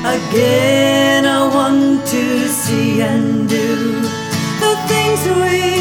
Again I want to see and do the things we